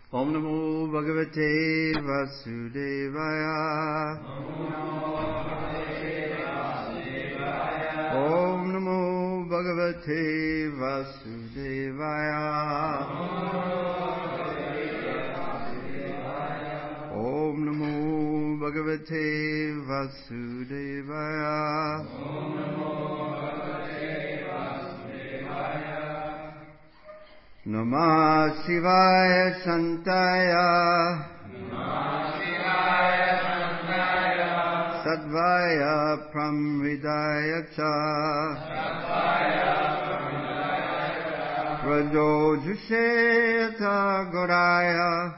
Om Namo Bhagavate Vasudevaya. Om Namo Bhagavate Vasudevaya. Om Namo Bhagavate Vasudevaya. Namah Shivaya Shantaya Sadvaya Pramhridaya Cha Rajo Jusheta Goraya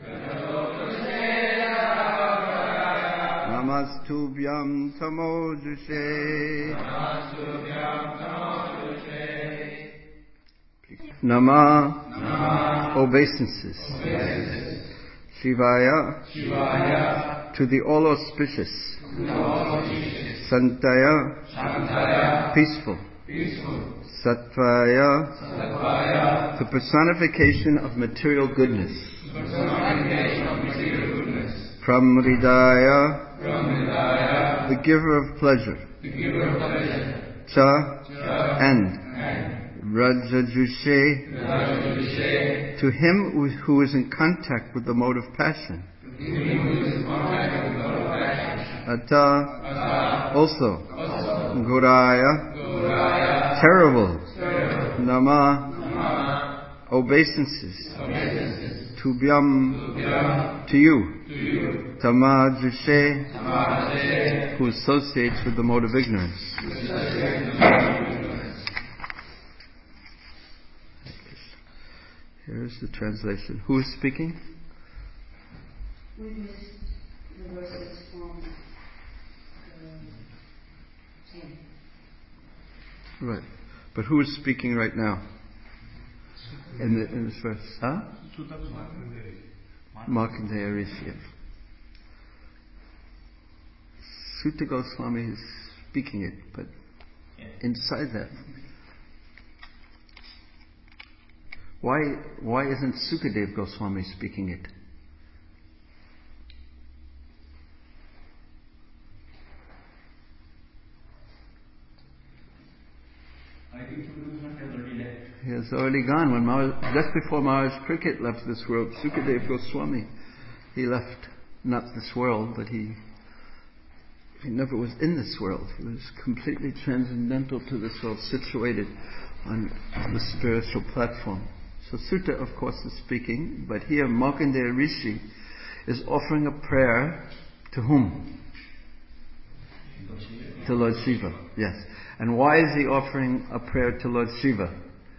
Namastubhyam Tamo Jushe Nama, obeisances. Shivaya, to the all auspicious. Santaya, peaceful. Satvaya, the personification of material goodness. Pramhridaya, the giver of pleasure. Cha, and. Rajajushe, to him who is in contact with the mode of passion. Atta, also. Guraya, terrible. Nama, obeisances. Tubhyam, to you. Tamajushe, who associates with the mode of ignorance. Here's the translation. Who is speaking? We missed the verses from 10. Right. But who is speaking right now? In this verse? Huh? Markandeya Rishi. Sutta Goswami is speaking it, but inside that, why isn't Sukadev Goswami speaking it? I think Sukadev has already left. He has already gone. Just before Maharaj Cricket left this world, Sukadev Goswami, he left not this world, but he never was in this world. He was completely transcendental to this world, situated on the spiritual platform. So Sutta, of course, is speaking, but here Markandeya Rishi is offering a prayer to whom? To Lord Shiva, yes. And why is he offering a prayer to Lord Shiva?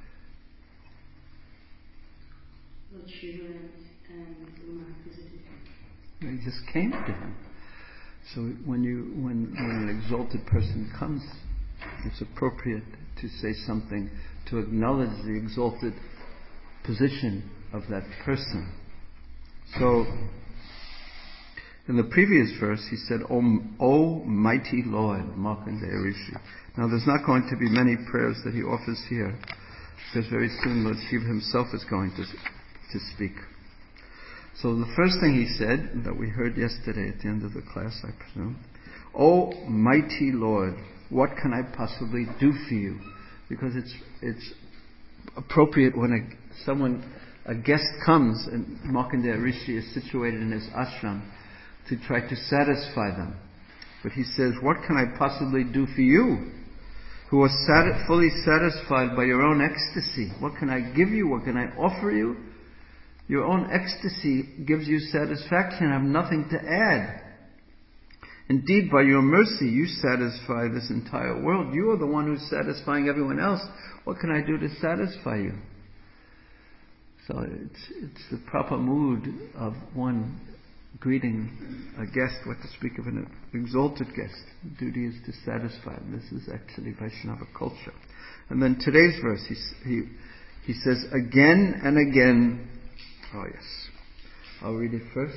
Lord Shiva and Uma visited him. He just came to him. So when an exalted person comes, it's appropriate to say something to acknowledge the exalted position of that person. So, in the previous verse, he said, O mighty Lord, Markandeya Rishi. Now, there's not going to be many prayers that he offers here, because very soon Lord Shiva himself is going to speak. So, the first thing he said, that we heard yesterday at the end of the class, I presume, O mighty Lord, what can I possibly do for you? Because it's appropriate when a guest comes and Markandeya Rishi is situated in his ashram to try to satisfy them. But he says, what can I possibly do for you who are fully satisfied by your own ecstasy? What can I give you? What can I offer you? Your own ecstasy gives you satisfaction. I have nothing to add. Indeed, by your mercy, you satisfy this entire world. You are the one who's satisfying everyone else. What can I do to satisfy you? So it's the proper mood of one greeting a guest, what to speak of an exalted guest. The duty is to satisfy him. This is actually Vaishnava culture. And then today's verse, he says, again and again. Oh yes. I'll read it first.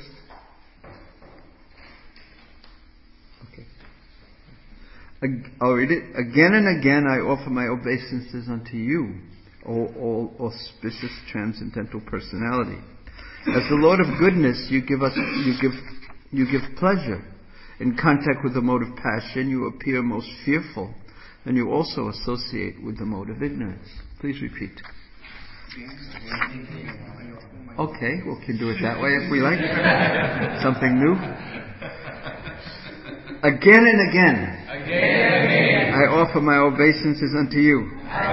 Okay. I'll read it. Again and again I offer my obeisances unto you, O all auspicious transcendental personality. As the Lord of goodness, you give pleasure. In contact with the mode of passion, you appear most fearful, and you also associate with the mode of ignorance. Please repeat. Okay, we can do it that way if we like. Something new. Again and again, I offer my obeisances unto you.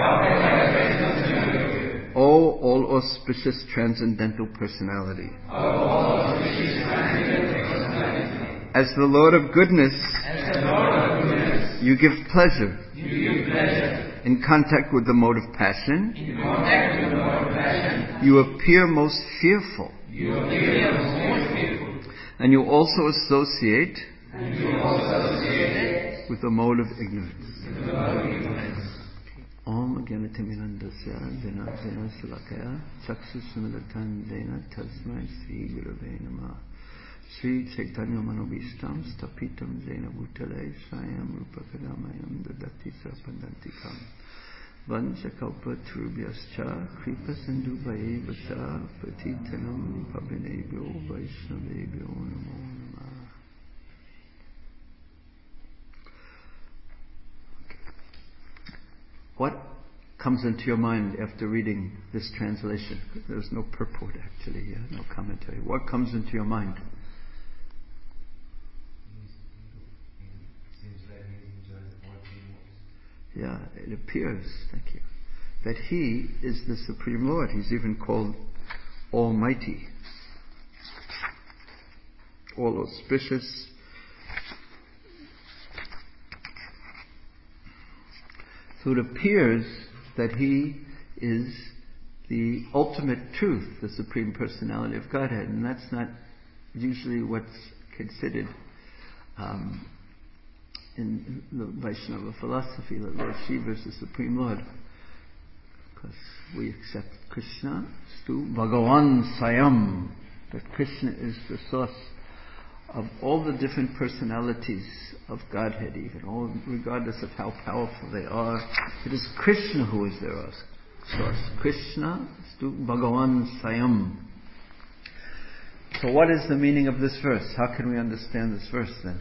O all auspicious transcendental personality. As the Lord of goodness, you give pleasure. In contact with the mode of passion, you appear most fearful. And you also associate with the mode of ignorance. Om Gyanatimirandasya Dena Dena Salakaya Chaksu Sumilatan Dena Tasmai Sri Gurave Namah Sri Chaitanya Manobishtam Stapitam Dena Bhutale Sayam Rupakadamayam Dadati Sarpandantikam Vanchakalpa Turubhyascha Kripa Sindhu Vaivascha Patitanam Pavinebhyo Vaishnavebhyo Namo Namah. What comes into your mind after reading this translation? There's no purport actually here, no commentary. What comes into your mind? Yeah, it appears, thank you, that He is the Supreme Lord. He's even called Almighty, all auspicious. So it appears that He is the ultimate truth, the Supreme Personality of Godhead, and that's not usually what's considered in the Vaishnava philosophy, that Lord Shiva is the Supreme Lord. Because we accept Krishna, Stu Bhagavan Sayam, that Krishna is the source of all the different personalities of Godhead, even all, regardless of how powerful they are. It is Krishna who is their source. Krishna Stu Bhagavan Sayam. So what is the meaning of this verse? How can we understand this verse then?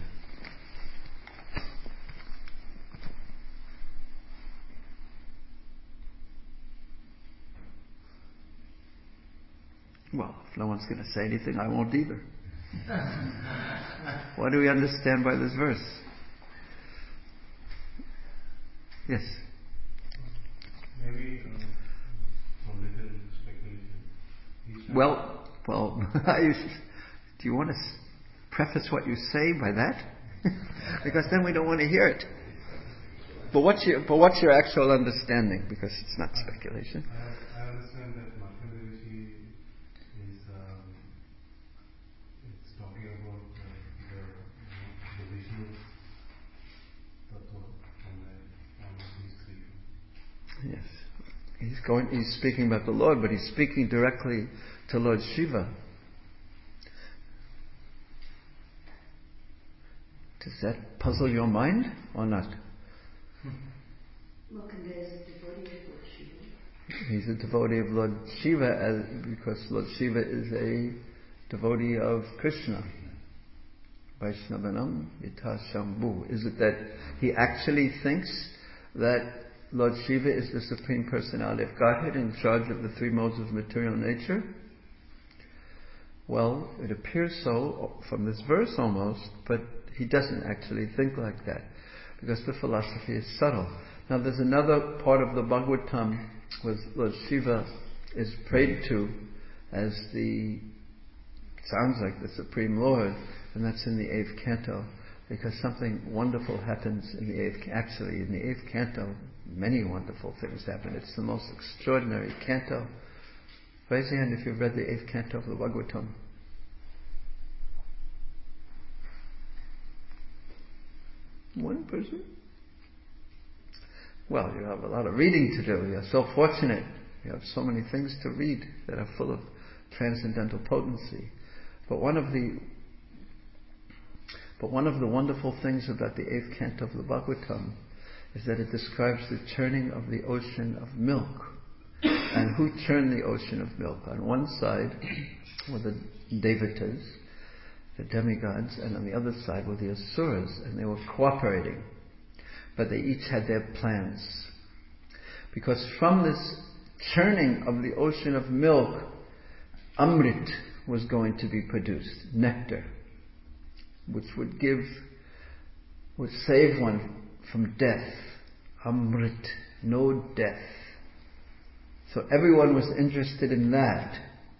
Well, if no one's going to say anything, I won't either. What do we understand by this verse? Yes? Maybe a little speculation. Well, do you want to preface what you say by that? Because then we don't want to hear it. But what's your actual understanding? Because it's not speculation. I understand that Maharishi is it's talking about the Vishnu Tattva on these three. Yes. He's speaking about the Lord, but he's speaking directly to Lord Shiva. Does that puzzle your mind or not? Markandeya is a devotee of Lord Shiva. He's a devotee of Lord Shiva because Lord Shiva is a devotee of Krishna. Vaishnavanam Yatha Shambhu. Is it that he actually thinks that Lord Shiva is the Supreme Personality of Godhead in charge of the three modes of material nature? Well, it appears so from this verse almost, but he doesn't actually think like that, because the philosophy is subtle. Now there's another part of the Bhagavatam where Lord Shiva is prayed to as sounds like the Supreme Lord, and that's in the 8th canto, because something wonderful happens in the 8th canto, many wonderful things happen. It's the most extraordinary canto. Raise your hand if you've read the 8th canto of the Bhagavatam. One person? Well, you have a lot of reading to do. You're so fortunate. You have so many things to read that are full of transcendental potency. But one of the wonderful things about the 8th canto of the Bhagavatam is that it describes the churning of the ocean of milk. And who churned the ocean of milk? On one side were the Devatas, the demigods, and on the other side were the Asuras, and they were cooperating. But they each had their plans. Because from this churning of the ocean of milk, Amrit was going to be produced, nectar, which would save one from death. Amrit, no death. So everyone was interested in that.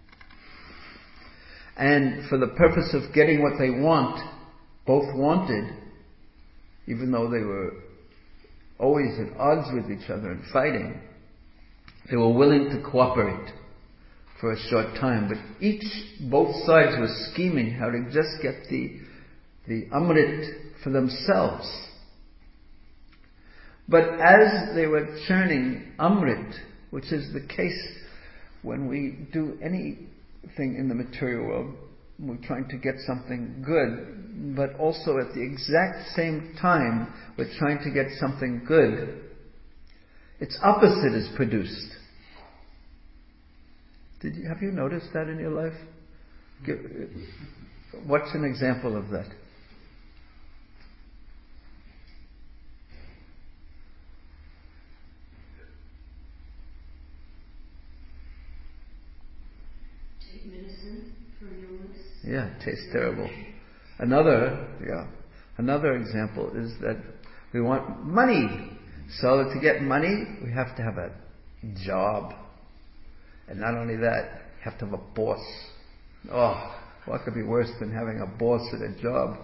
And for the purpose of getting what they both wanted, even though they were always at odds with each other and fighting, they were willing to cooperate for a short time. But both sides were scheming how to just get the Amrit for themselves. But as they were churning Amrit, which is the case when we do anything in the material world, we're trying to get something good, but also at the exact same time we're trying to get something good, its opposite is produced. Have you noticed that in your life? What's an example of that? Take medicine for illness. Yeah, it tastes terrible. Another example is that we want money. So to get money, we have to have a job. And not only that, you have to have a boss. Oh, what could be worse than having a boss at a job?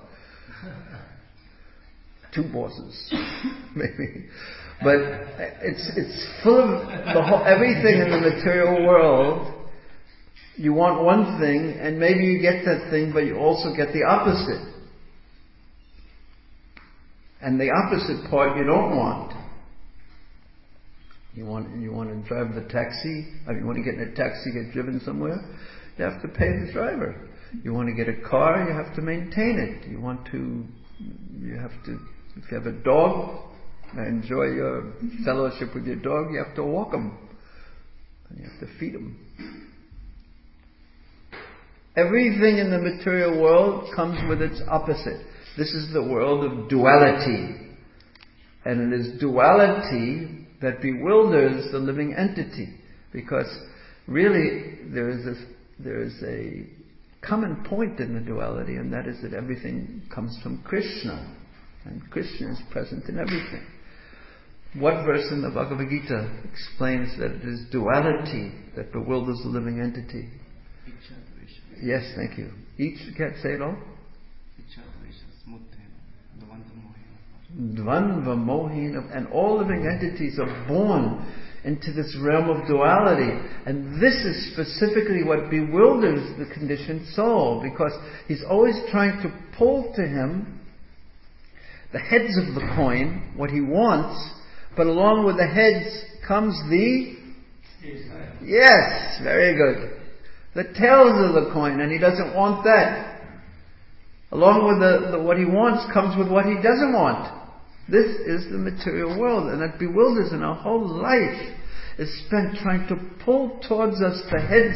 2 bosses, maybe. But it's full of everything in the material world. You want one thing, and maybe you get that thing, but you also get the opposite. And the opposite part you don't want. You want to drive the taxi. You want to get in a taxi, get driven somewhere. You have to pay the driver. You want to get a car, you have to maintain it. If you have a dog, enjoy your fellowship with your dog, you have to walk him. And you have to feed him. Everything in the material world comes with its opposite. This is the world of duality. And it is duality that bewilders the living entity. Because really there is a common point in the duality, and that is that everything comes from Krishna. And Krishna is present in everything. What verse in the Bhagavad Gita explains that it is duality that bewilders the living entity? Yes, thank you. Can't say it all? Dvandva Mohina. And all living entities are born into this realm of duality. And this is specifically what bewilders the conditioned soul, because he's always trying to pull to him the heads of the coin, what he wants, but along with the heads comes the... Yes, very good. The tails of the coin, and he doesn't want that. Along with what he wants comes with what he doesn't want. This is the material world, and it bewilders, and our whole life is spent trying to pull towards us the heads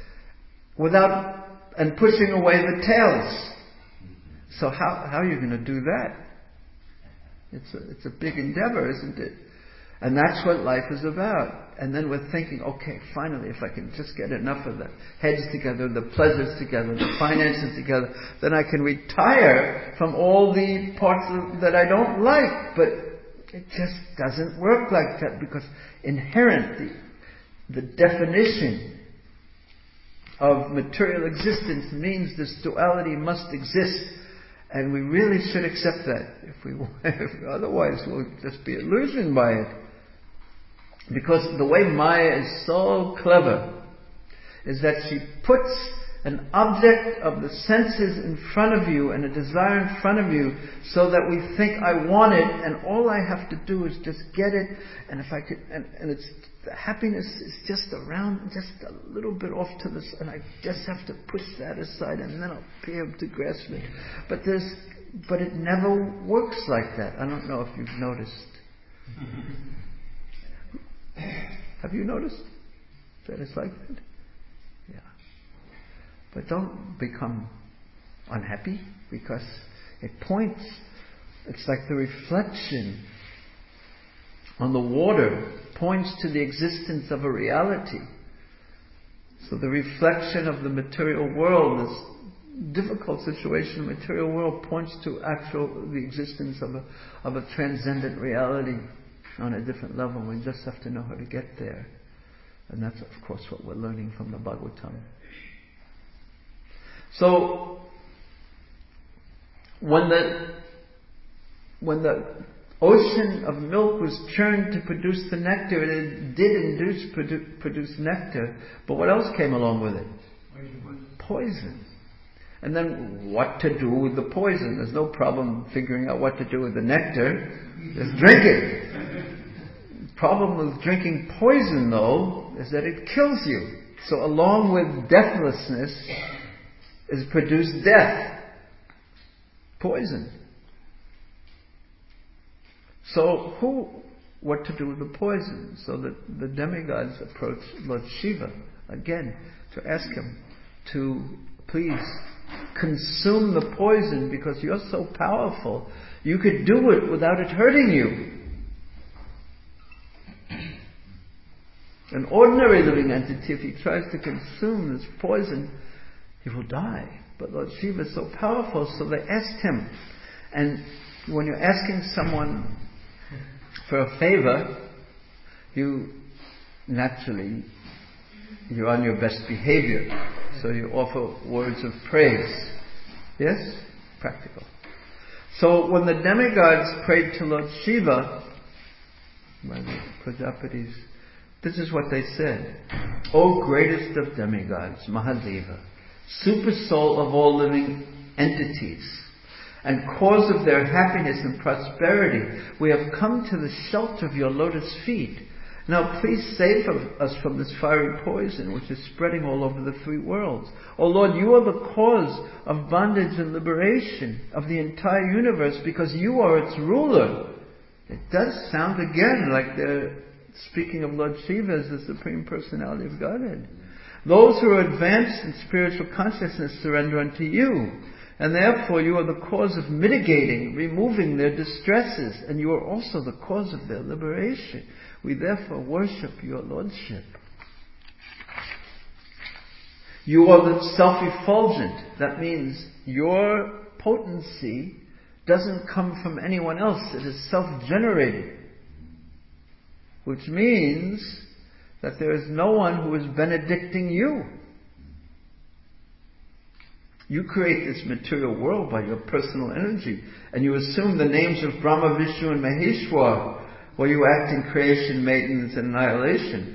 and pushing away the tails. So how are you going to do that? It's a big endeavor, isn't it? And that's what life is about. And then we're thinking, okay, finally, if I can just get enough of the heads together, the pleasures together, the finances together, then I can retire from all the parts that I don't like. But it just doesn't work like that, because inherently, the definition of material existence means this duality must exist. And we really should accept that. Otherwise we'll just be illusioned by it. Because the way Maya is so clever is that she puts an object of the senses in front of you and a desire in front of you, so that we think, I want it, and all I have to do is just get it, and if I could, and it's, the happiness is just around, just a little bit off to this, and I just have to push that aside, and then I'll be able to grasp it. But it never works like that. I don't know if you've noticed. Have you noticed that it's like that? Yeah. But don't become unhappy, because it points, it's like the reflection on the water points to the existence of a reality. So the reflection of the material world, this difficult situation in the material world, points to the existence of a transcendent reality on a different level. We just have to know how to get there. And that's, of course, what we're learning from the Bhagavatam. So, when the ocean of milk was churned to produce the nectar, it did produce nectar, but what else came along with it? Poison. And then what to do with the poison? There's no problem figuring out what to do with the nectar. Just drink it. The problem with drinking poison, though, is that it kills you. So along with deathlessness is produced death. Poison. So what to do with the poison? So the demigods approach Lord Shiva again to ask him to please consume the poison, because you're so powerful. You could do it without it hurting you. An ordinary living entity, if he tries to consume this poison, he will die. But Lord Shiva is so powerful, so they asked him. And when you're asking someone for a favor, you're on your best behavior. So you offer words of praise. Yes? Practical. So when the demigods prayed to Lord Shiva, by the Prajapatis, this is what they said. O greatest of demigods, Mahadeva, super soul of all living entities, and cause of their happiness and prosperity, we have come to the shelter of your lotus feet. Now please save us from this fiery poison which is spreading all over the three worlds. O Lord, you are the cause of bondage and liberation of the entire universe, because you are its ruler. It does sound again like they're speaking of Lord Shiva as the Supreme Personality of Godhead. Those who are advanced in spiritual consciousness surrender unto you, and therefore you are the cause of mitigating, removing their distresses, and you are also the cause of their liberation. We therefore worship your Lordship. You are the self-effulgent. That means your potency doesn't come from anyone else. It is self-generated. Which means that there is no one who is benedicting you. You create this material world by your personal energy, and you assume the names of Brahma, Vishnu and Maheshwar, while you act in creation, maintenance and annihilation.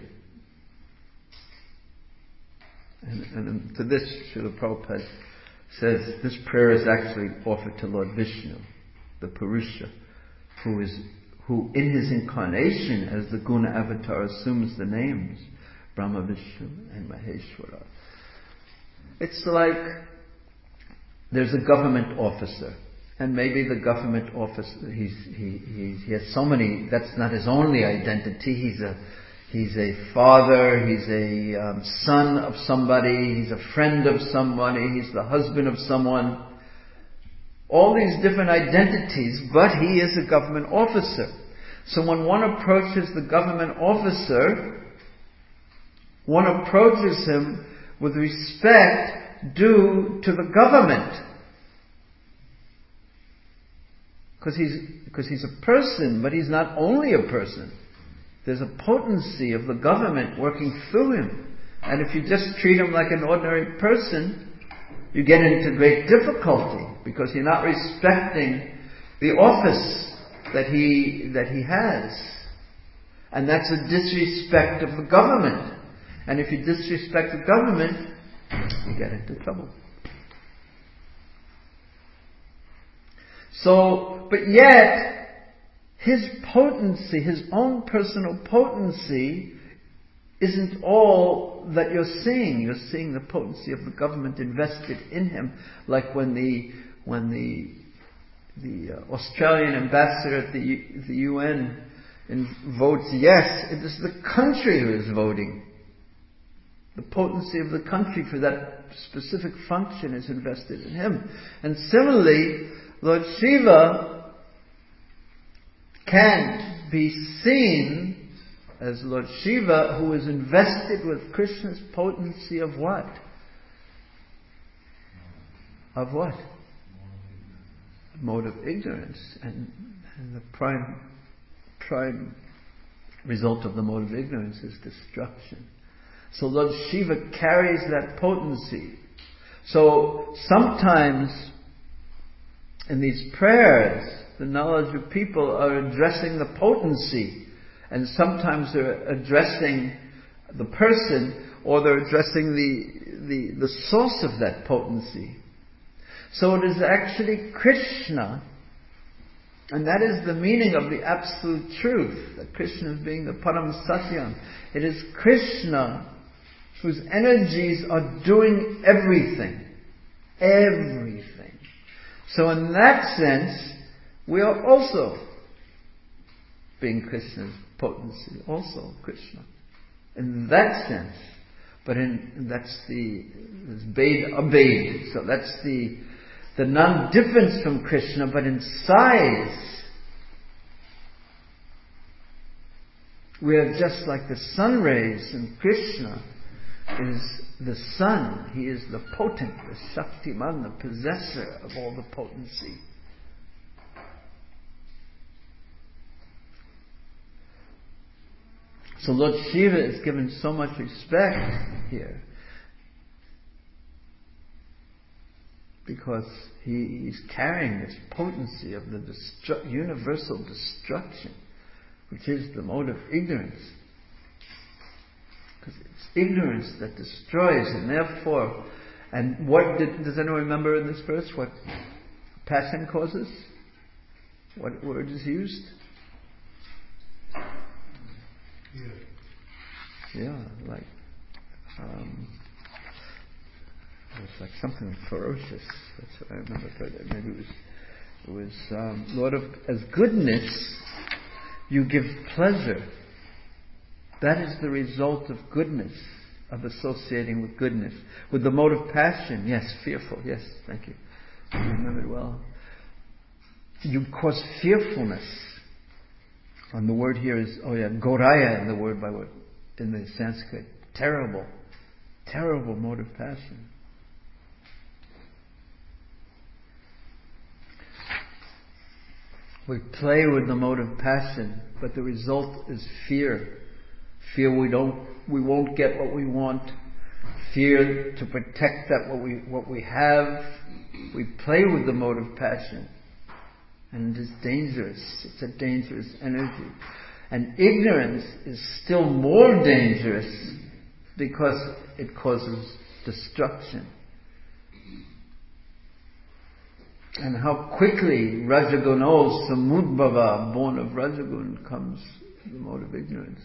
And to this, Srila Prabhupada says, this prayer is actually offered to Lord Vishnu, the Purusha, who in his incarnation as the Guna Avatar assumes the names Brahma, Vishnu and Maheshwara. It's like there's a government officer, and maybe the government officer, he has so many, that's not his only identity. He's a father, he's a son of somebody, he's a friend of somebody, he's the husband of someone. All these different identities, but he is a government officer. So when one approaches the government officer, one approaches him with respect due to the government. Because he's a person, but he's not only a person. There's a potency of the government working through him. And if you just treat him like an ordinary person, you get into great difficulty, because you're not respecting the office that he has. And that's a disrespect of the government. And if you disrespect the government, you get into trouble. So, but yet, his potency, his own personal potency, isn't all that you're seeing. You're seeing the potency of the government invested in him, like when the Australian ambassador at the UN votes yes, it is the country who is voting. The potency of the country for that specific function is invested in him. And similarly, Lord Shiva can't be seen as Lord Shiva who is invested with Krishna's potency of what? Of what? Mode of ignorance. And the prime result of the mode of ignorance is destruction. So Lord Shiva carries that potency. So sometimes in these prayers, the knowledge of people are addressing the potency, and sometimes they're addressing the person, or they're addressing the source of that potency. So it is actually Krishna, and that is the meaning of the absolute truth, that Krishna being the Param Satyam. It is Krishna whose energies are doing everything. Everything. So in that sense, we are also being Krishna's potency, also Krishna. In that sense. But that's Bed Abed. So that's the non-difference from Krishna, but in size, we are just like the sun rays, and Krishna is the sun. He is the potent, the Shaktiman, the possessor of all the potency. So Lord Shiva is given so much respect here because he is carrying this potency of the universal destruction, which is the mode of ignorance. Because it's ignorance that destroys, and therefore, and what does anyone remember in this verse what passion causes? What word is used? Yeah, like it was like something ferocious. That's what I remember. But maybe it was Lord of as goodness, you give pleasure. That is the result of goodness, of associating with goodness. With the mode of passion, yes, fearful, yes, thank you. You remember it well. You cause fearfulness. And the word here is, Goraya in the word by word, in the Sanskrit. Terrible mode of passion. We play with the mode of passion, but the result is fear. Fear we won't get what we want. Fear to protect what we have. We play with the mode of passion. And it is dangerous. It's a dangerous energy. And ignorance is still more dangerous because it causes destruction. And how quickly Rajaguno Samudbhava, born of Rajagun, comes the mode of ignorance.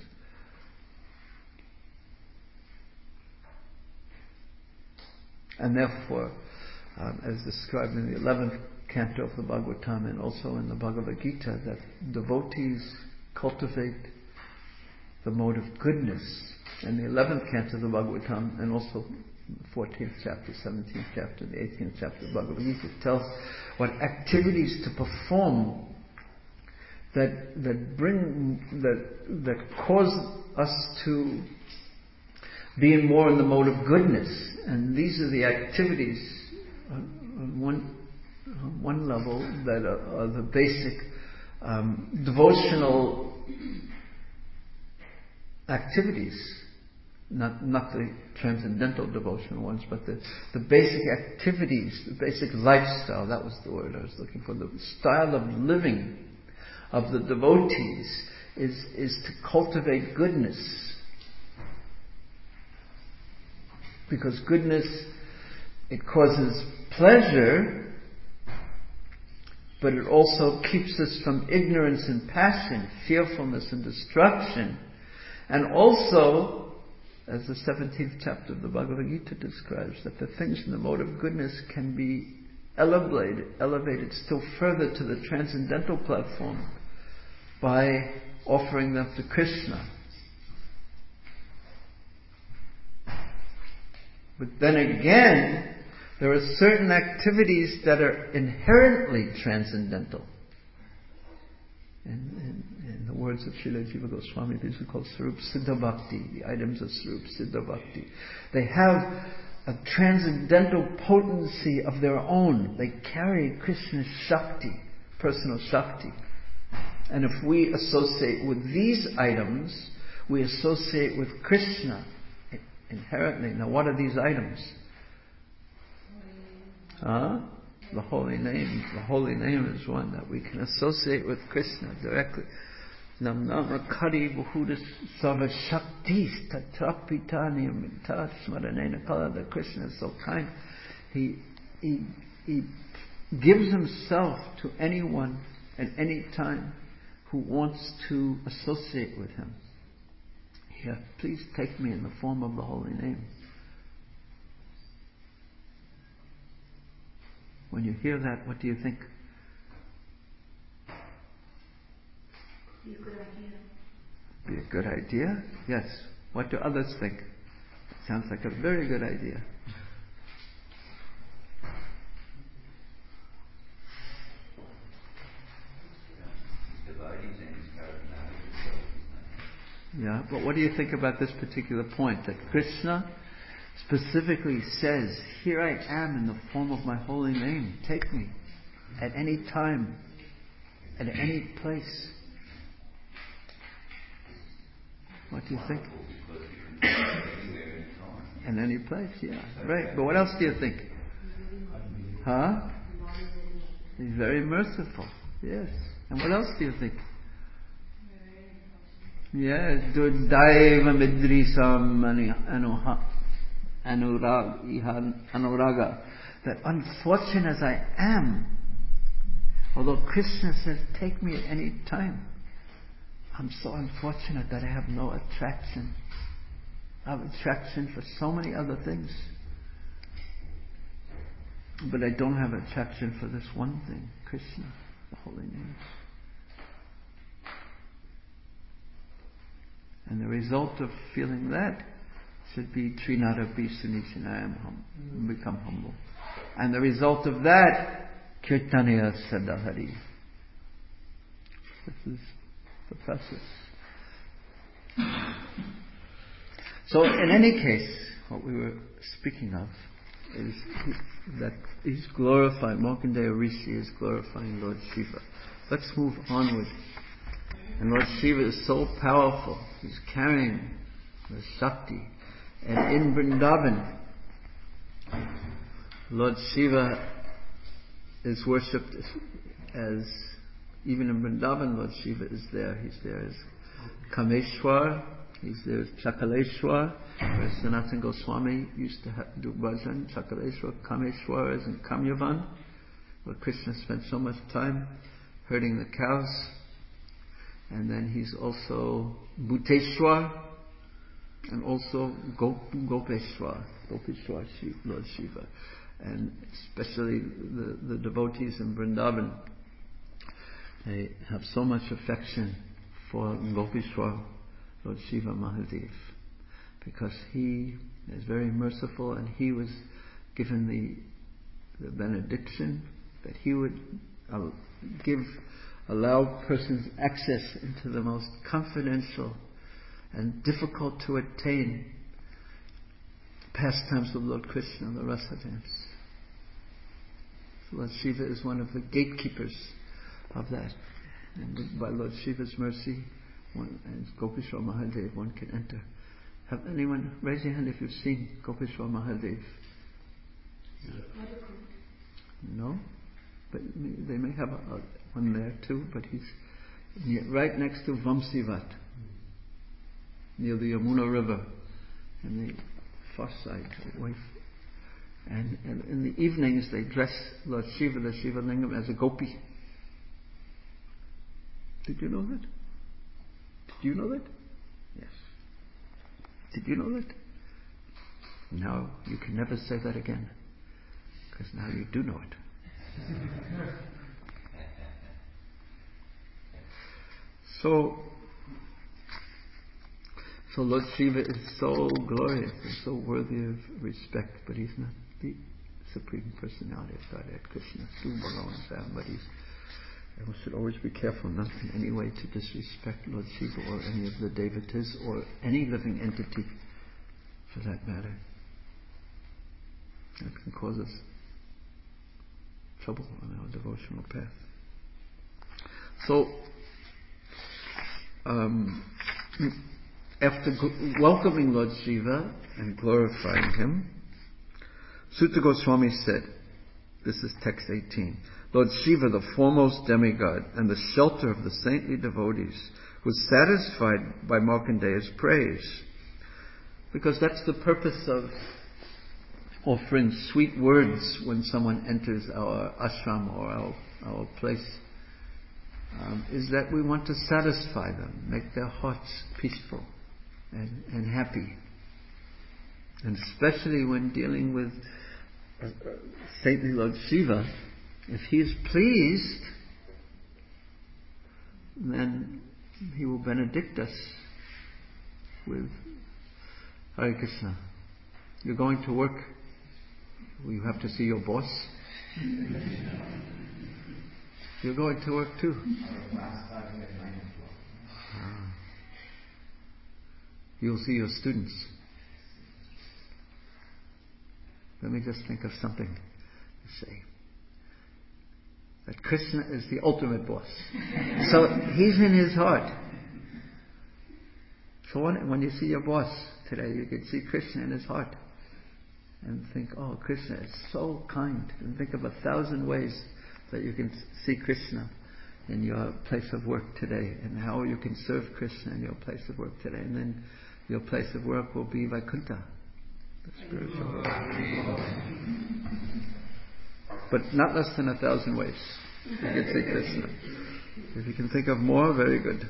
And therefore, as described in the 11th canto of the Bhagavatam and also in the Bhagavad Gita, that devotees cultivate the mode of goodness. In the 11th canto of the Bhagavatam and also 14th chapter, 17th chapter, the 18th chapter of Bhagavad Gita tells what activities to perform that cause us to be more in the mode of goodness. And these are the activities on one level that are the basic devotional activities, not the transcendental devotional ones, but the basic activities, the basic lifestyle. That was the word I was looking for. The style of living of the devotees is to cultivate goodness, because goodness, it causes pleasure, but it also keeps us from ignorance and passion, fearfulness and destruction. And also, as the 17th chapter of the Bhagavad Gita describes, that the things in the mode of goodness can be elevated still further to the transcendental platform by offering them to Krishna. But then again, there are certain activities that are inherently transcendental. In the words of Srila Jiva Goswami, these are called Swarup Siddha Bhakti, the items of Swarup Siddha Bhakti. They have a transcendental potency of their own. They carry Krishna's Shakti, personal Shakti. And if we associate with these items, we associate with Krishna inherently. Now what are these items? The holy name. The holy name is one that we can associate with Krishna directly. Nam nama kari buhudas sarva shaktis tatrapitani amita smaranena kala. That Krishna is so kind. He gives himself to anyone at any time who wants to associate with him. Here, please take me in the form of the holy name. When you hear that, what do you think? Be a good idea. Be a good idea? Yes. What do others think? Sounds like a very good idea. Yeah, but what do you think about this particular point? That Krishna specifically says, here I am in the form of my holy name. Take me at any time, at any place. What do you think? In any place, yeah. Right. But what else do you think? He's very merciful. Yes. And what else do you think? Yes. Durdaiva midrisam anuraga. That unfortunate as I am, although Krishna says, take me at any time, I'm so unfortunate that I have no attraction. I have attraction for so many other things. But I don't have attraction for this one thing, Krishna, the holy name. And the result of feeling that should be Trinadapi Sunichinayam, become humble. And the result of that, Kirtaniya Sadahari. This is the process. So in any case, what we were speaking of is that he's glorifying, Markandeya Rishi is glorifying Lord Shiva. Let's move onward. And Lord Shiva is so powerful. He's carrying the Shakti. And in Vrindavan, Lord Shiva is worshipped as, even in Vrindavan, Lord Shiva is there. He's there as Kameshwar. He's there as Chakaleshwar, where Sanatana Goswami used to do bhajan. Chakaleshwar, Kameshwar is in Kamyavan, where Krishna spent so much time herding the cows. And then he's also Bhuteshwar, and also Gopeshwar, Lord Shiva. And especially the devotees in Vrindavan, they have so much affection for Gopeshwar, Lord Shiva Mahadev, because he is very merciful, and he was given the benediction that he would allow persons access into the most confidential and difficult to attain pastimes of Lord Krishna, the Rasa dance. So Lord Shiva is one of the gatekeepers of that. And by Lord Shiva's mercy, and Gopeshwar Mahadev, one can enter. Have anyone, raise your hand if you've seen Gopeshwar Mahadev. No? But they may have one there too, but he's right next to Vamsivat, near the Yamuna River, and the far side away. And in the evenings they dress Lord Shiva, the Shiva Lingam, as a gopi. Did you know that? Did you know that? Yes. Did you know that? Now you can never say that again, because now you do know it. So Lord Shiva is so glorious and so worthy of respect, but he's not the Supreme Personality of Godhead, Krishna. But we should always be careful not in any way to disrespect Lord Shiva or any of the devatas or any living entity for that matter. That can cause us trouble on our devotional path. So, after welcoming Lord Shiva and glorifying him, Sutta Goswami said, this is text 18, Lord Shiva, the foremost demigod and the shelter of the saintly devotees, was satisfied by Markandeya's praise. Because that's the purpose of offering sweet words when someone enters our ashram or our place, is that we want to satisfy them, make their hearts peaceful and happy. And especially when dealing with saintly Lord Shiva, if he is pleased, then he will benedict us with Hare Krishna. You're going to work. Well, you have to see your boss. You're going to work too. You'll see your students. Let me just think of something to say. That Krishna is the ultimate boss. So he's in his heart. So when you see your boss today, you can see Krishna in his heart. And think, oh, Krishna is so kind. And think of 1,000 ways that you can see Krishna in your place of work today. And how you can serve Krishna in your place of work today. And then your place of work will be Vaikuntha, the spiritual world. But not less than 1,000 ways you can see Krishna. If you can think of more, very good.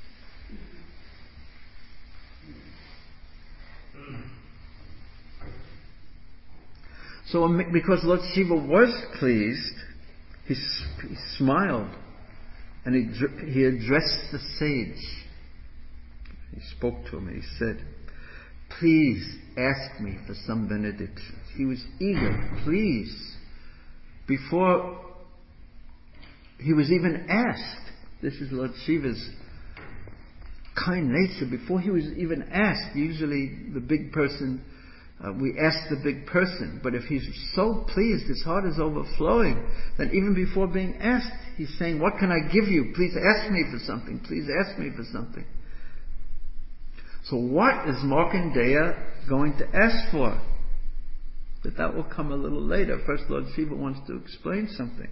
So because Lord Shiva was pleased, he smiled and he addressed the sage. He spoke to him and he said, please ask me for some benedictions. He was eager, please. Before he was even asked, this is Lord Shiva's kind nature, before he was even asked, usually the big person, we ask the big person, but if he's so pleased, his heart is overflowing, then even before being asked, he's saying, what can I give you? Please ask me for something. Please ask me for something. So what is Markandeya going to ask for? But that will come a little later. First, Lord Shiva wants to explain something.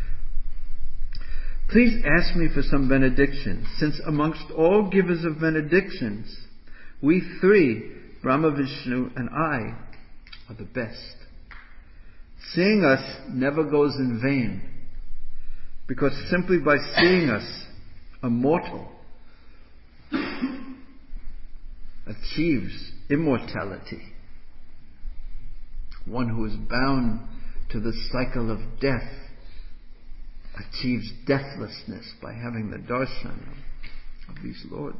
Please ask me for some benedictions, since amongst all givers of benedictions, we three, Brahma, Vishnu, and I, are the best. Seeing us never goes in vain, because simply by seeing us, a mortal achieves immortality. One who is bound to the cycle of death achieves deathlessness by having the darshan of these lords.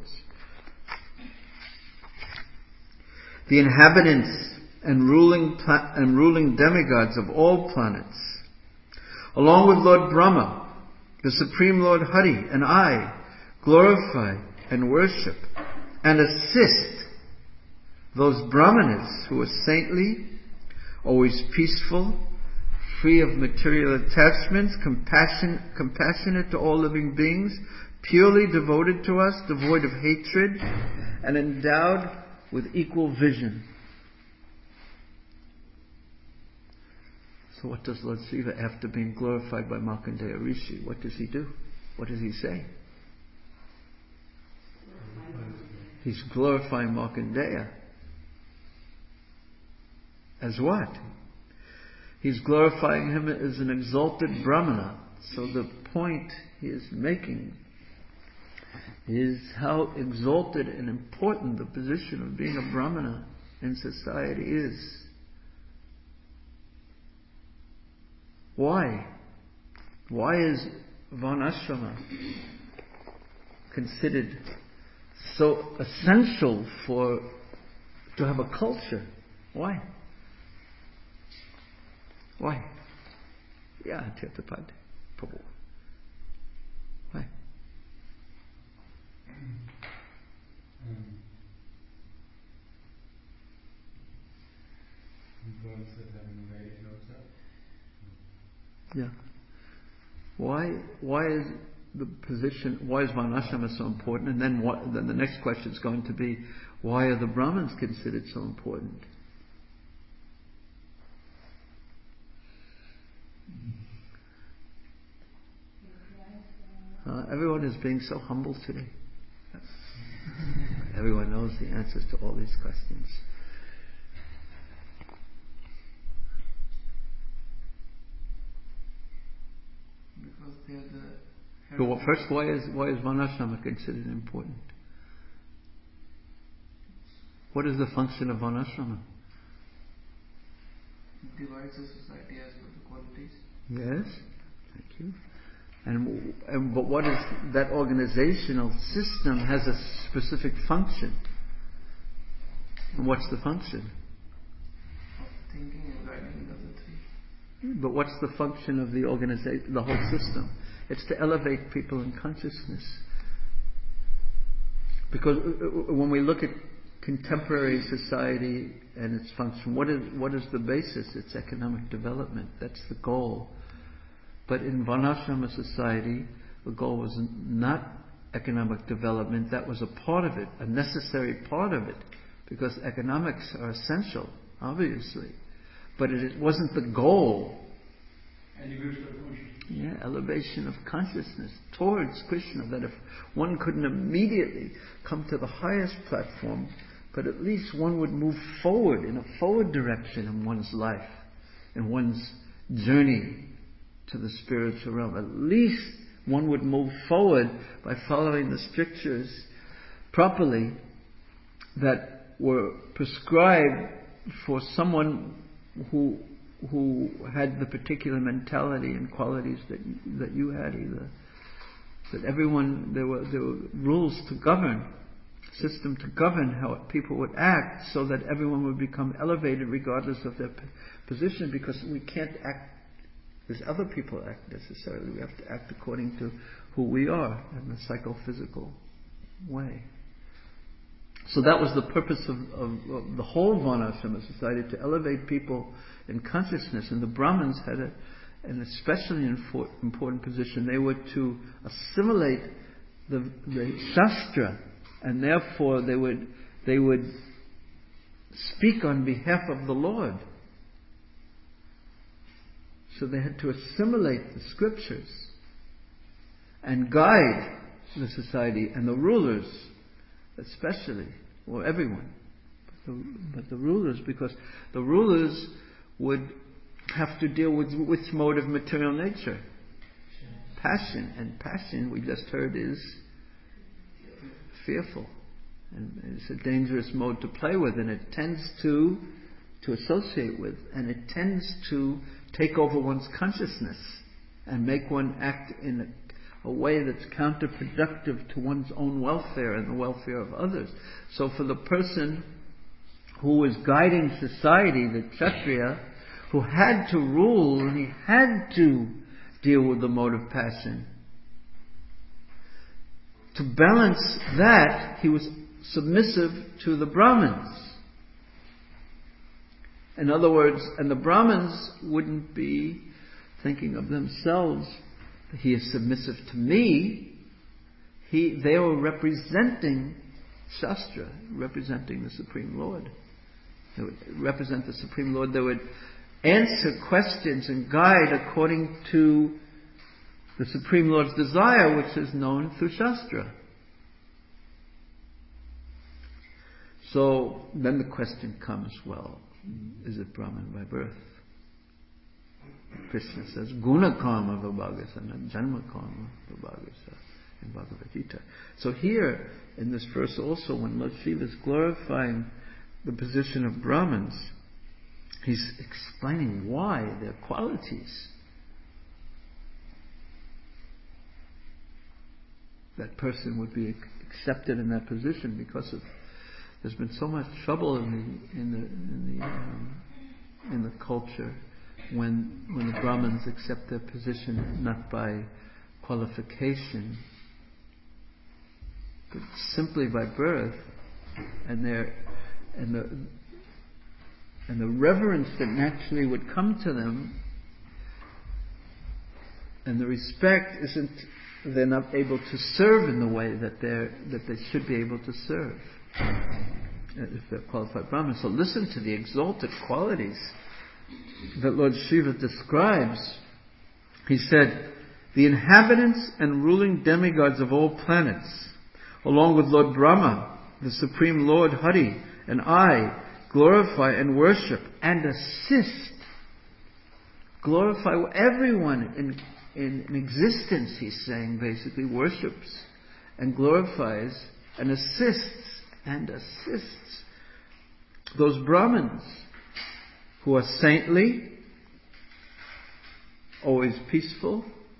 The inhabitants and ruling demigods of all planets, along with Lord Brahma, the Supreme Lord Hari, and I, glorify and worship and assist those Brahmanas who are saintly, always peaceful, free of material attachments, compassionate to all living beings, purely devoted to us, devoid of hatred, and endowed with equal vision. So what does Lord Shiva, after being glorified by Markandeya Rishi, what does he do? What does he say? He's glorifying Markandeya. As what? He's glorifying him as an exalted Brahmana. So the point he is making is how exalted and important the position of being a Brahmana in society is. Why? Why is Varnashrama considered so essential to have a culture? Why? Why? Yeah, Chetapad Prabhu. Why? Yeah. Why is the position? Why is Varnashrama so important? And then the next question is going to be, why are the Brahmins considered so important? Everyone is being so humble today. Everyone knows the answers to all these questions. Because they are the. But first, why is Varnashrama considered important? What is the function of Varnashrama? It divides the society as per the qualities. Yes, thank you. But what is that organizational system has a specific function? And what's the function? Of thinking and guiding the other three. But what's the function of the organization, the whole system? It's to elevate people in consciousness. Because when we look at contemporary society and its function, what is the basis? It's economic development. That's the goal. But in Varnashrama society, the goal was not economic development. That was a part of it, a necessary part of it, because economics are essential, obviously. But it wasn't the goal. Yeah, elevation of consciousness towards Krishna. That if one couldn't immediately come to the highest platform, but at least one would move forward in a forward direction in one's life, in one's journey to the spiritual realm. At least one would move forward by following the strictures properly that were prescribed for someone who had the particular mentality and qualities that you had either. That everyone, there were rules to govern, system to govern how people would act, so that everyone would become elevated regardless of their position, because we can't act as other people act necessarily. We have to act according to who we are in a psychophysical way. So that was the purpose of the whole Varnashrama society, to elevate people in consciousness. And the Brahmins had an especially important position. They were to assimilate the Shastra, and therefore they would speak on behalf of the Lord. So they had to assimilate the scriptures and guide the society and the rulers, especially, or everyone, but the rulers, because the rulers would have to deal with which mode of material nature? Passion. And passion, we just heard, is fearful. And it's a dangerous mode to play with, and it tends to associate with, and it tends to take over one's consciousness and make one act in a way that's counterproductive to one's own welfare and the welfare of others. So for the person who was guiding society, the Kshatriya, who had to rule and he had to deal with the mode of passion, to balance that, he was submissive to the Brahmins. In other words, and the Brahmins wouldn't be thinking of themselves, he is submissive to me. They were representing Shastra, representing the Supreme Lord. They would represent the Supreme Lord. They would answer questions and guide according to the Supreme Lord's desire, which is known through Shastra. So then the question comes, well, is it Brahman by birth? Krishna says, Guna karma vibhagasana, janma karma vibhagasa in Bhagavad Gita. So here, in this verse also, when Lord Shiva is glorifying the position of Brahmins, he's explaining why, their qualities. That person would be accepted in that position because of there's been so much trouble in the culture when the Brahmins accept their position not by qualification but simply by birth, and the reverence that naturally would come to them, and the respect isn't, they're not able to serve in the way that they should be able to serve if they're qualified Brahmins. So listen to the exalted qualities that Lord Shiva describes. He said, the inhabitants and ruling demigods of all planets, along with Lord Brahma, the Supreme Lord Hari, and I, glorify and worship and assist. Glorify everyone in existence, he's saying, basically worships and glorifies and assists those Brahmins who are saintly, always peaceful,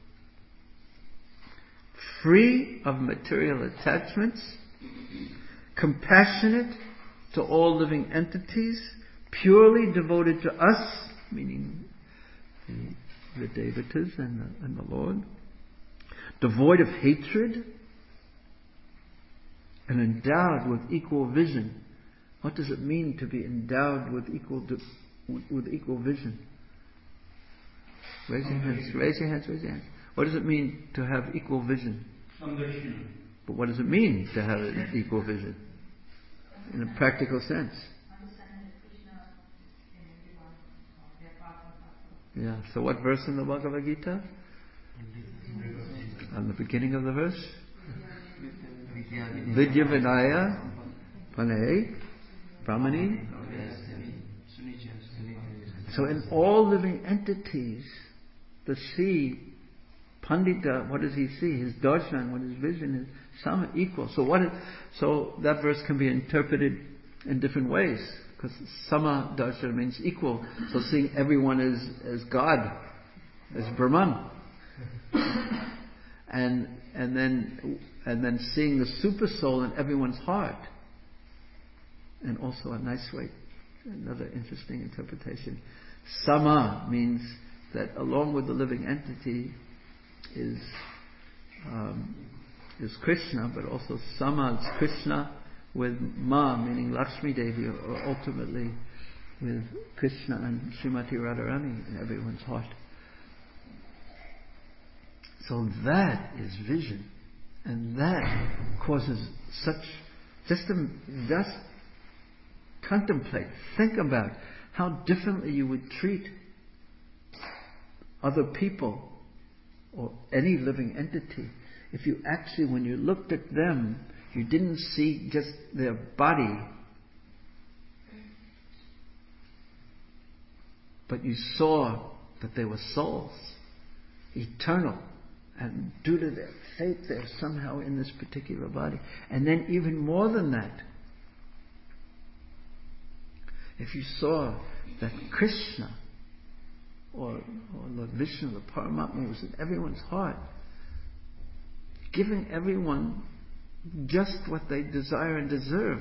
free of material attachments, compassionate to all living entities, purely devoted to us, meaning the Devatas and the Lord, devoid of hatred, and endowed with equal vision. What does it mean to be endowed with equal vision? Raise your hands. What does it mean to have equal vision? But what does it mean to have equal vision? In a practical sense. Yeah, so what verse in the Bhagavad Gita? On the beginning of the verse? Vidya Vinaya Pane Brahmani. So in all living entities, the sea, Pandita, what does he see? His darshan, what his vision is, some equal. So that verse can be interpreted in different ways, because sama darshan means equal. So seeing everyone as God, as Brahman, and then seeing the super soul in everyone's heart, and also a nice way, another interesting interpretation. Sama means that along with the living entity is Krishna, but also sama is Krishna with Ma, meaning Lakshmi Devi, or ultimately with Krishna and Srimati Radharani in everyone's heart. So that is vision, and that causes such. Just contemplate, think about how differently you would treat other people or any living entity if you actually, when you looked at them, you didn't see just their body, but you saw that they were souls, eternal, and due to their fate they're somehow in this particular body. And then even more than that, if you saw that Krishna or Lord Vishnu, the Paramatma, was in everyone's heart, giving everyone just what they desire and deserve.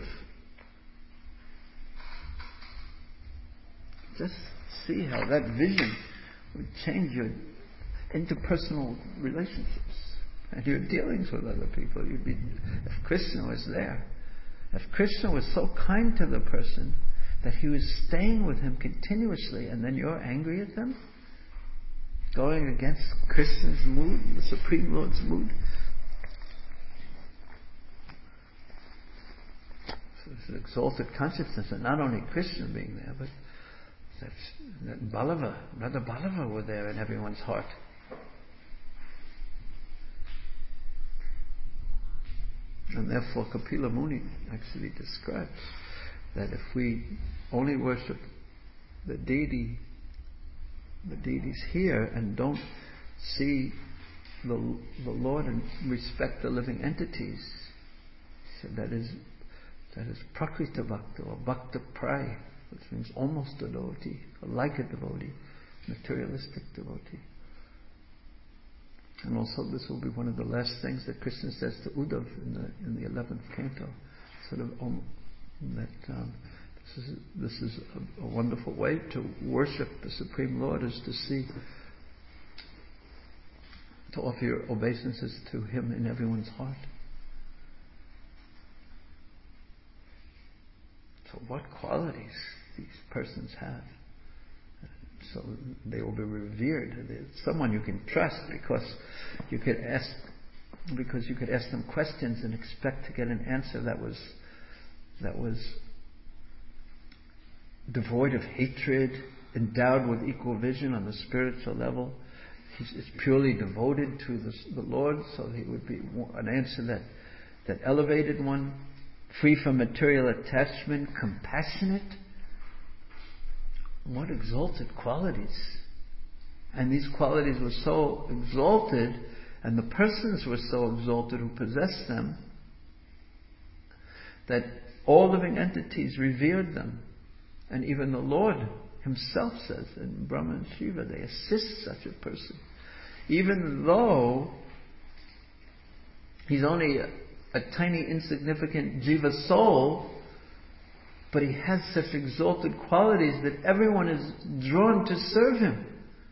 Just see how that vision would change your interpersonal relationships and your dealings with other people. You'd be, if Krishna was there, if Krishna was so kind to the person that he was staying with him continuously, and then you're angry at them, going against Krishna's mood, the Supreme Lord's mood. So it's an exalted consciousness, and not only Krishna being there, but that Balava, Brother Balava were there in everyone's heart. And therefore Kapila Muni actually describes that if we only worship the deities here and don't see the Lord and respect the living entities, so that is Prakrita Bhakta or Bhakta Prai, which means almost a devotee, or like a devotee, materialistic devotee. And also this will be one of the last things that Krishna says to Uddhav in the 11th canto. Sort of that this is a wonderful way to worship the Supreme Lord, is to offer your obeisances to Him in everyone's heart. So what qualities these persons have? So they will be revered. Someone you can trust, because you could ask them questions and expect to get an answer that was devoid of hatred, endowed with equal vision on the spiritual level. He's purely devoted to the Lord, so he would be an answer that elevated one, free from material attachment, compassionate. What exalted qualities! And these qualities were so exalted, and the persons were so exalted who possessed them, that all living entities revered them. And even the Lord Himself says, in Brahma and Shiva, they assist such a person. Even though he's only a tiny insignificant jiva soul, but he has such exalted qualities that everyone is drawn to serve him.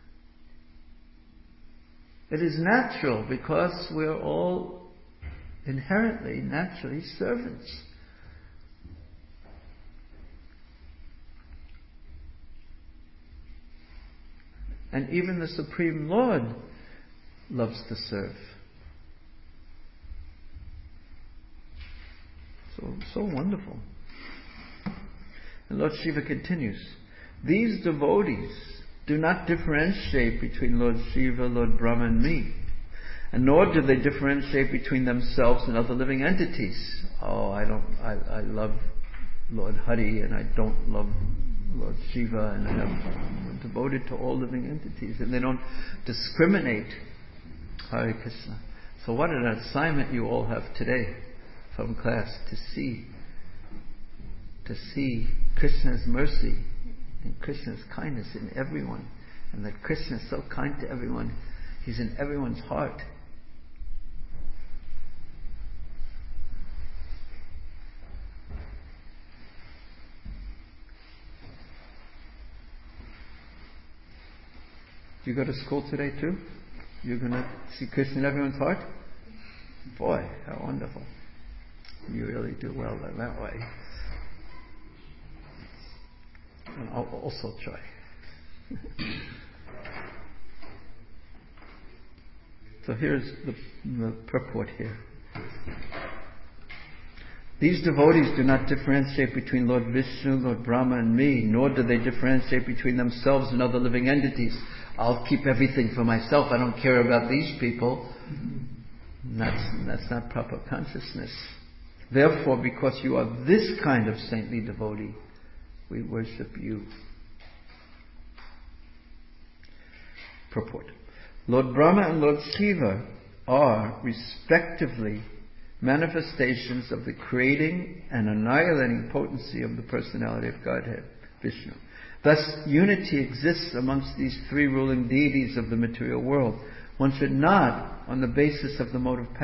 It is natural, because we are all inherently, naturally servants. And even the Supreme Lord loves to serve. So wonderful. And Lord Shiva continues, these devotees do not differentiate between Lord Shiva, Lord Brahma and me. And nor do they differentiate between themselves and other living entities. I love Lord Hari and I don't love Lord Shiva, and I'm devoted to all living entities. And they don't discriminate. Hare Krishna. So what an assignment you all have today from class, to see Krishna's mercy and Krishna's kindness in everyone, and that Krishna is so kind to everyone. He's in everyone's heart. You go to school today too? You're going to see Krishna in everyone's heart? Boy, how wonderful. You really do well that way. And I'll also try. So here's the purport here. These devotees do not differentiate between Lord Vishnu, Lord Brahma and me, nor do they differentiate between themselves and other living entities. I'll keep everything for myself. I don't care about these people. That's not proper consciousness. Therefore, because you are this kind of saintly devotee, we worship you. Purport. Lord Brahma and Lord Shiva are, respectively, manifestations of the creating and annihilating potency of the personality of Godhead, Vishnu. Thus, unity exists amongst these three ruling deities of the material world. One should not, on the basis of the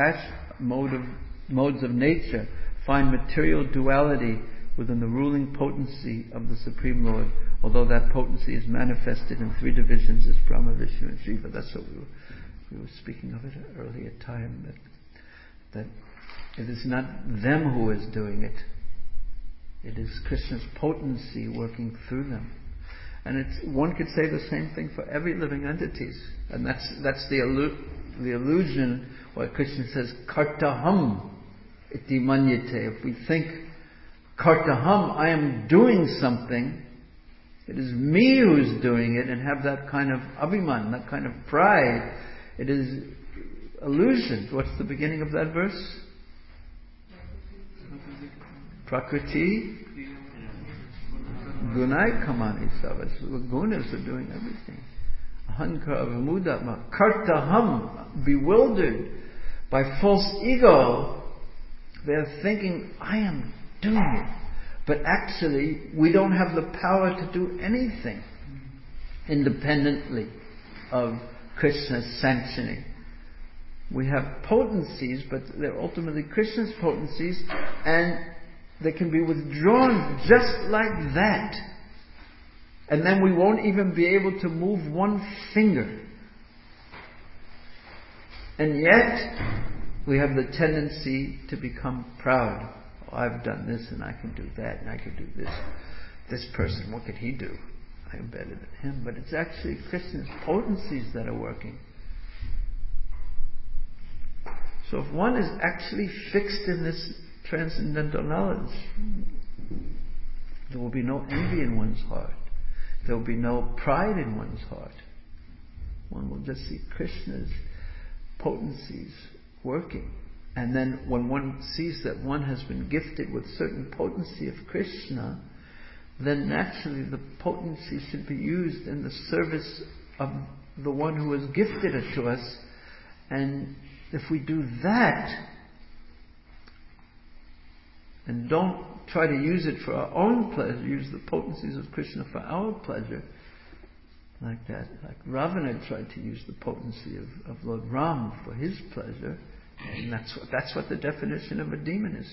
modes of nature, find material duality within the ruling potency of the Supreme Lord, although that potency is manifested in three divisions as Brahma, Vishnu and Shiva. That's what we were speaking of at an earlier time, that it is not them who is doing it. It is Krishna's potency working through them. And one could say the same thing for every living entities. And that's the illusion where Krishna says, Kartaham iti manyate. If we think, Kartaham, I am doing something, it is me who is doing it, and have that kind of abhiman, that kind of pride, it is illusion. What's the beginning of that verse? Prakriti Gunai Kamani Savas. The gunas are doing everything. Ahankara Vimudatma. Kartaham, bewildered by false ego, they're thinking, I am doing it. But actually, we don't have the power to do anything independently of Krishna's sanctioning. We have potencies, but they're ultimately Krishna's potencies, and they can be withdrawn just like that. And then we won't even be able to move one finger. And yet, we have the tendency to become proud. Oh, I've done this and I can do that and I can do this. This person, what could he do? I'm better than him. But it's actually Krishna's potencies that are working. So if one is actually fixed in this transcendental knowledge, there will be no envy in one's heart. There will be no pride in one's heart. One will just see Krishna's potencies working. And then when one sees that one has been gifted with certain potency of Krishna, then naturally the potency should be used in the service of the one who has gifted it to us. And if we do that, and don't try to use it for our own pleasure, use the potencies of Krishna for our pleasure, like that. Like Ravana tried to use the potency of Lord Ram for his pleasure, and that's what the definition of a demon is.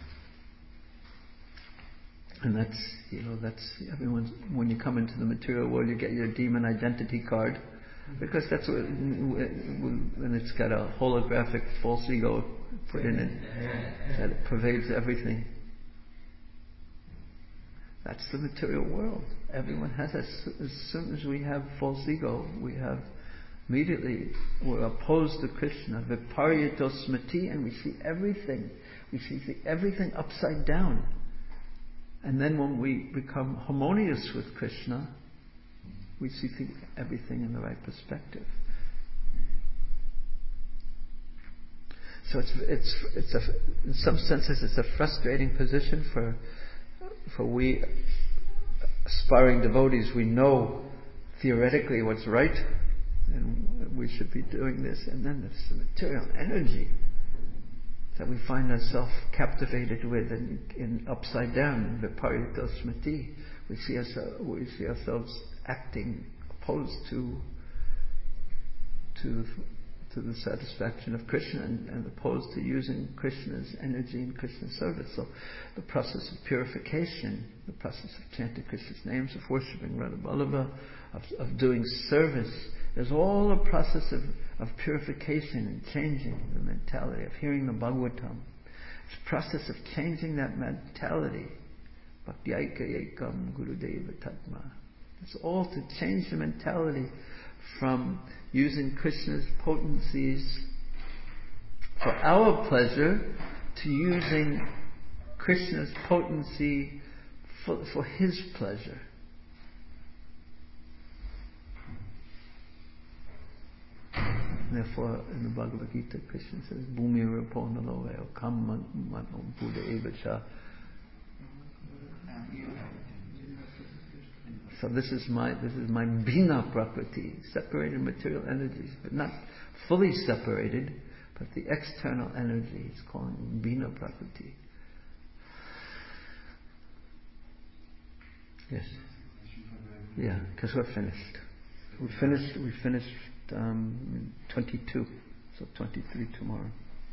And that's everyone's. When you come into the material world, you get your demon identity card, because that's what, and it's got a holographic false ego put in it that pervades everything. That's the material world. Everyone has that. As soon as we have false ego, we're opposed to Krishna. Viparyato smriti, and we see everything. We see everything upside down. And then when we become harmonious with Krishna, we see everything in the right perspective. So in some senses it's a frustrating position for we aspiring devotees. We know theoretically what's right, and we should be doing this, and then there's the material energy that we find ourselves captivated with in upside down, viparita smriti. We see ourselves acting opposed to the satisfaction of Krishna, and opposed to using Krishna's energy in Krishna's service. So the process of purification, the process of chanting Krishna's names, of worshipping Radha Vallabha, of doing service, is all a process of purification and changing the mentality, of hearing the Bhagavatam. It's a process of changing that mentality. Bhakti-aika ekam Gurudeva Tatma. It's all to change the mentality from using Krishna's potencies for our pleasure to using Krishna's potency for his pleasure. Therefore, in the Bhagavad Gita, Krishna says, "Bhumi raponalo eo kam manom buddha evacha." So this is my bina prakriti, separated material energies, but not fully separated, but the external energy is called bina prakriti. Yes. Yeah, because we're finished. We finished 22, so 23 tomorrow.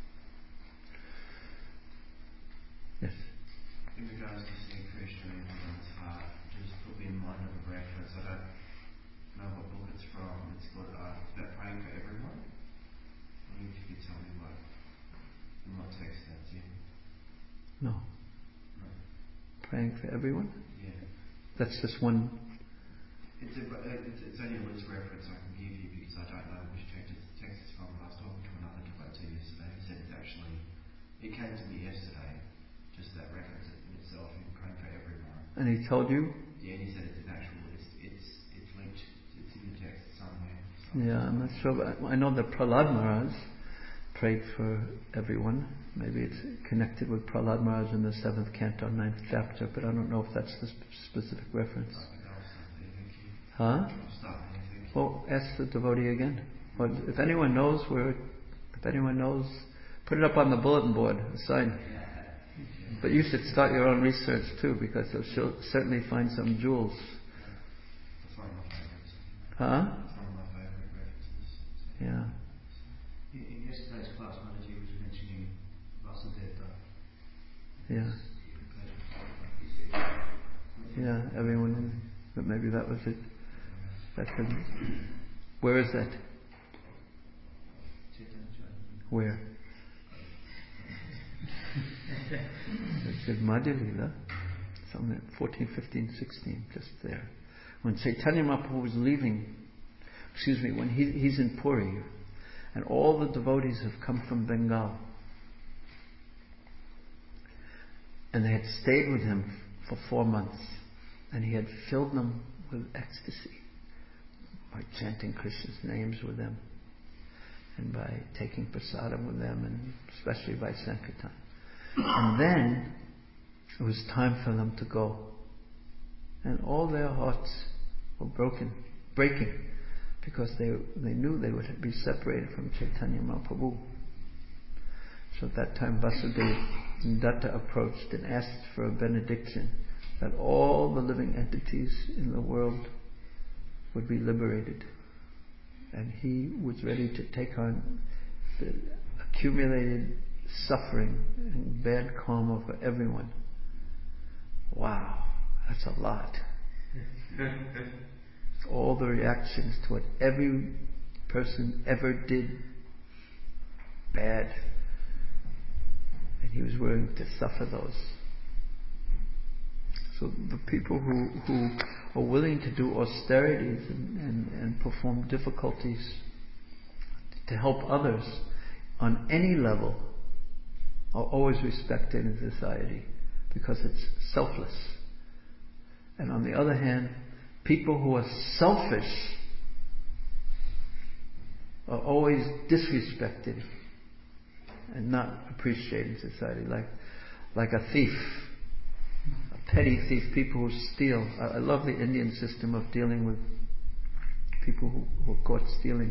Yes. In regards to seeing Krishna in one's heart, just put me in mind of a reference. I don't know what book it's from. It's called it's about praying for everyone. I wonder if you could tell me what text that's in. No. Praying for everyone? Yeah. That's just one. It's only a loose reference I can give you because I don't know which text it's from. I was talking to another devotee yesterday. He said it came to me yesterday, just that reference in itself, in praying for everyone. And he told you? Yeah, and he said it's linked, it's in the text somewhere. Yeah, I'm not sure, but I know that Prahlad Maharaj prayed for everyone. Maybe it's connected with Prahlad Maharaj in the 7th canto, 9th chapter, but I don't know if that's the specific reference. Huh? Well, ask the devotee again. Well, if anyone knows, put it up on the bulletin board, a sign. But you should start your own research too, because she'll certainly find some jewels. That's one of my favourites. Huh? That's one of my favourite references. Yeah. In yesterday's class, Mataji was mentioning Vasudeva. Yeah. Yeah, everyone, but maybe that was it. That couldn't. Where is that? Where? It said Madhya Lila. Somewhere 14, 15, 16, just there. When Chaitanya Mahaprabhu was leaving, when he's in Puri, and all the devotees have come from Bengal, and they had stayed with him for 4 months, and he had filled them with ecstasy by chanting Krishna's names with them, and by taking prasadam with them, and especially by Sankirtan. And then it was time for them to go, and all their hearts were breaking, because they knew they would be separated from Chaitanya Mahaprabhu. So at that time Vasudeva Datta approached and asked for a benediction that all the living entities in the world would be liberated. And he was ready to take on the accumulated suffering and bad karma for everyone. Wow, that's a lot. All the reactions to what every person ever did bad, and he was willing to suffer those. So the people who are willing to do austerities and perform difficulties to help others on any level are always respected in society, because it's selfless. And on the other hand, people who are selfish are always disrespected and not appreciated in society. Like a thief, a petty thief, people who steal. I love the Indian system of dealing with people who are caught stealing.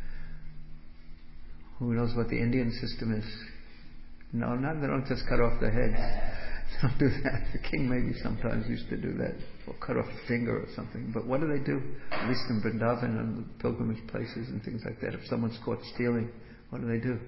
Who knows what the Indian system is? No, they don't just cut off their heads. They don't do that. The king maybe sometimes used to do that, or cut off a finger or something. But what do they do? At least in Vrindavan and the pilgrimage places and things like that, if someone's caught stealing, what do they do?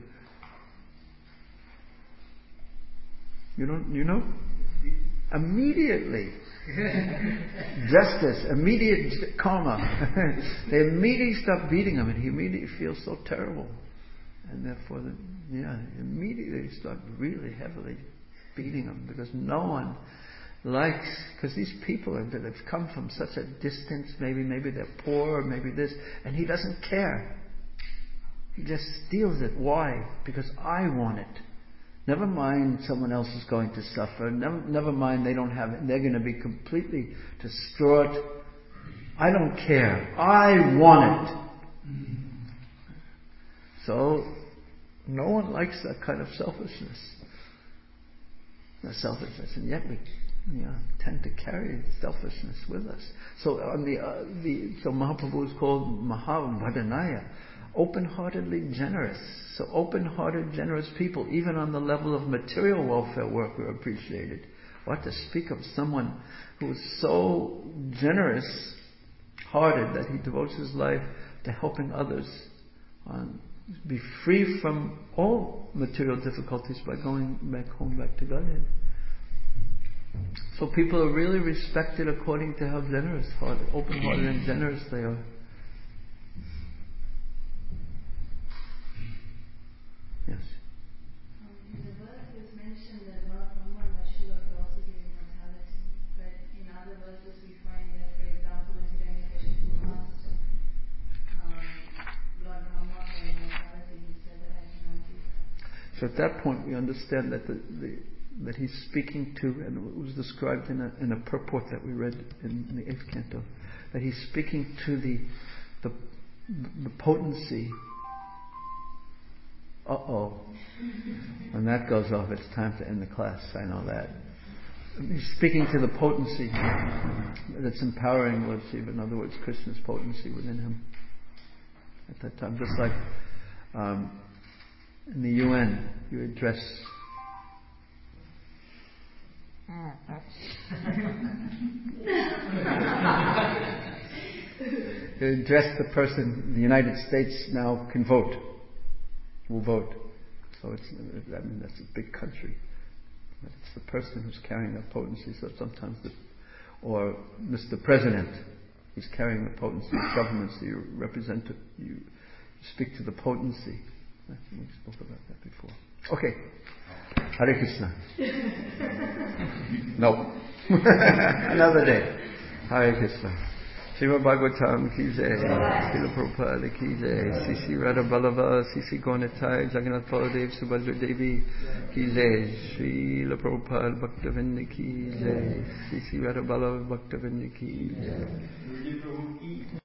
You know? Immediately. Justice, immediate karma. They immediately stop beating him, and he immediately feels so terrible. And therefore, immediately start really heavily beating him, because no one likes, because these people have come from such a distance, maybe they're poor, or maybe this, and he doesn't care. He just steals it. Why? Because I want it. Never mind someone else is going to suffer. Never mind they don't have it. They're going to be completely distraught. I don't care. I want it. So, no one likes that kind of selfishness. And yet we tend to carry selfishness with us. So on so Mahaprabhu is called Mahavadhanaya, open-heartedly generous. So open-hearted, generous people, even on the level of material welfare work, are appreciated. What to speak of someone who is so generous-hearted that he devotes his life to helping others be free from all material difficulties by going back home, back to Godhead. So people are really respected according to how generous-hearted, open-hearted and generous they are. Yes? In the verse it was mentioned that Lord Brahma and Shiva could also give immortality, but in other verses we find that, for example, in Hiranyakashipu asked Lord Brahma for immortality, he said that I cannot do that. So at that point we understand that that he's speaking to, and it was described in a purport that we read in the 8th canto, that he's speaking to the potency. When that goes off, it's time to end the class. I know that. He's speaking to the potency that's empowering Lord Shiva. In other words, Krishna's potency within him at that time. Just like in the UN, you address the person. The United States now can vote. will vote. So that's a big country. It's the person who's carrying the potency. So sometimes or Mr. President, who's carrying the potency of government. So you represent it. You speak to the potency. I think we spoke about that before. Okay. Hare Krishna. No. Another day. Hare Krishna. Srimad Bhagavatam ki jai, Srila Prabhupada ki jai, C.C. Radha Ballava, C.C. Gauratai, Jagannath Baladev, Subhadra Devi ki jai, Srila Prabhupada Bhaktavinda ki jai, C.C. Radha Ballava Bhaktavinda ki jai.